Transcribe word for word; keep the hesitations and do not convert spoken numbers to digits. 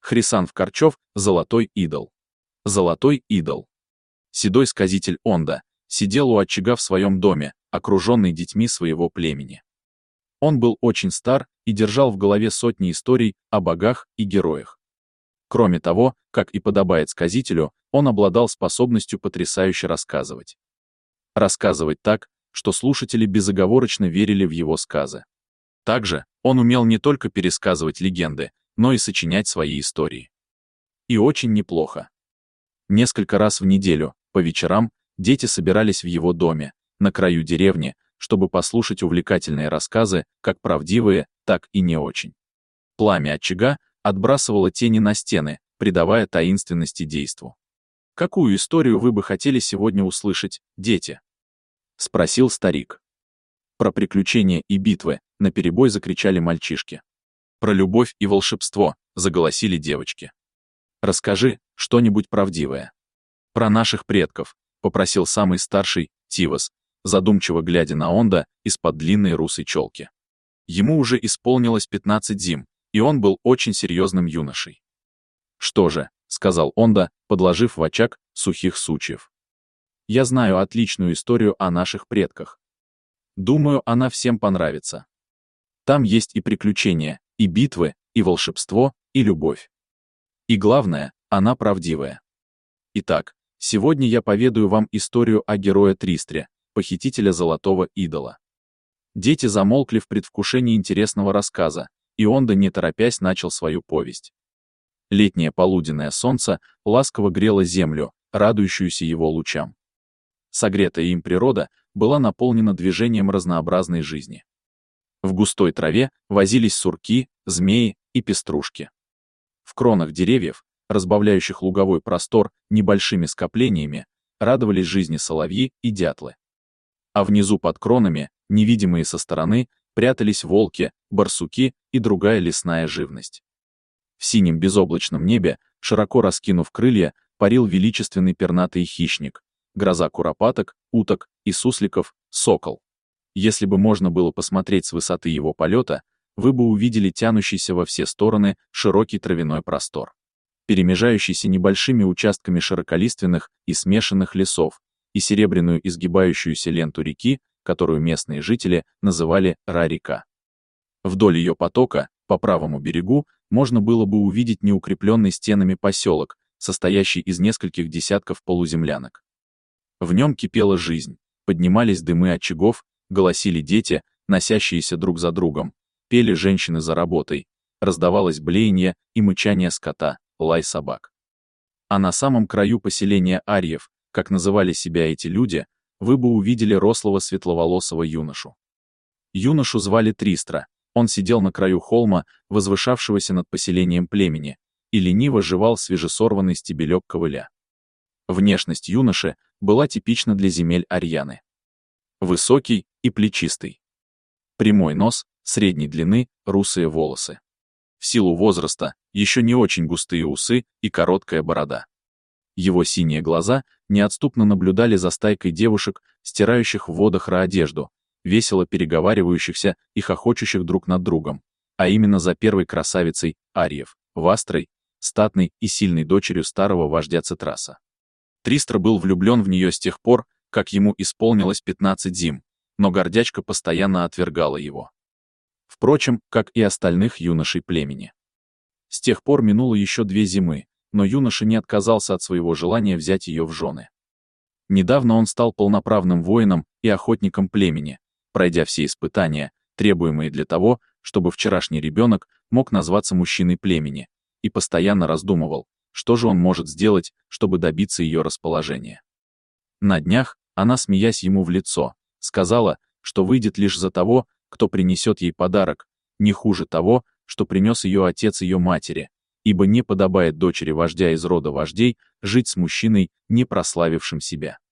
Хрисанф Корчов — золотой идол. Золотой идол. Седой сказитель Онда сидел у очага в своем доме, окруженный детьми своего племени. Он был очень стар и держал в голове сотни историй о богах и героях. Кроме того, как и подобает сказителю, он обладал способностью потрясающе рассказывать. Рассказывать так, что слушатели безоговорочно верили в его сказы. Также он умел не только пересказывать легенды, но и сочинять свои истории. И очень неплохо. Несколько раз в неделю, по вечерам, дети собирались в его доме, на краю деревни, чтобы послушать увлекательные рассказы, как правдивые, так и не очень. Пламя очага отбрасывало тени на стены, придавая таинственности действу. «Какую историю вы бы хотели сегодня услышать, дети?» — спросил старик. Про приключения и битвы наперебой закричали мальчишки. Про любовь и волшебство заголосили девочки. «Расскажи что-нибудь правдивое». «Про наших предков», — попросил самый старший, Тивос, задумчиво глядя на Онда из-под длинной русой челки. Ему уже исполнилось пятнадцать зим, и он был очень серьезным юношей. «Что же», — сказал Онда, подложив в очаг сухих сучьев. «Я знаю отличную историю о наших предках. Думаю, она всем понравится. Там есть и приключения, и битвы, и волшебство, и любовь. И главное, она правдивая. Итак, сегодня я поведаю вам историю о герое Тристре, похитителя золотого идола». Дети замолкли в предвкушении интересного рассказа, и Онда, не торопясь, начал свою повесть. Летнее полуденное солнце ласково грело землю, радующуюся его лучам. Согретая им природа была наполнена движением разнообразной жизни. В густой траве возились сурки, змеи и пеструшки. В кронах деревьев, разбавляющих луговой простор небольшими скоплениями, радовались жизни соловьи и дятлы. А внизу под кронами, невидимые со стороны, прятались волки, барсуки и другая лесная живность. В синем безоблачном небе, широко раскинув крылья, парил величественный пернатый хищник, гроза куропаток, уток и сусликов, сокол. Если бы можно было посмотреть с высоты его полета, вы бы увидели тянущийся во все стороны широкий травяной простор, перемежающийся небольшими участками широколиственных и смешанных лесов, и серебряную изгибающуюся ленту реки, которую местные жители называли Ра-река. Вдоль ее потока, по правому берегу, можно было бы увидеть неукрепленный стенами поселок, состоящий из нескольких десятков полуземлянок. В нем кипела жизнь, поднимались дымы очагов, голосили дети, носящиеся друг за другом, пели женщины за работой, раздавалось блеяние и мычание скота, лай собак. А на самом краю поселения Арьев, как называли себя эти люди, вы бы увидели рослого светловолосого юношу. Юношу звали Тристра, он сидел на краю холма, возвышавшегося над поселением племени, и лениво жевал свежесорванный стебелек ковыля. Внешность юноши была типична для земель Арьяны. Высокий и плечистый. Прямой нос, средней длины, русые волосы. В силу возраста еще не очень густые усы и короткая борода. Его синие глаза неотступно наблюдали за стайкой девушек, стирающих в водах Ра одежду, весело переговаривающихся и хохочущих друг над другом, а именно за первой красавицей Арьев, Вастрой, статной и сильной дочерью старого вождя Цитраса. Тристра был влюблен в нее с тех пор, как ему исполнилось пятнадцать зим, но гордячка постоянно отвергала его. Впрочем, как и остальных юношей племени. С тех пор минуло еще две зимы, но юноша не отказался от своего желания взять ее в жены. Недавно он стал полноправным воином и охотником племени, пройдя все испытания, требуемые для того, чтобы вчерашний ребенок мог назваться мужчиной племени, и постоянно раздумывал, что же он может сделать, чтобы добиться ее расположения. На днях она, смеясь ему в лицо, сказала, что выйдет лишь за того, кто принесет ей подарок, не хуже того, что принес ее отец ее матери, ибо не подобает дочери вождя из рода вождей жить с мужчиной, не прославившим себя.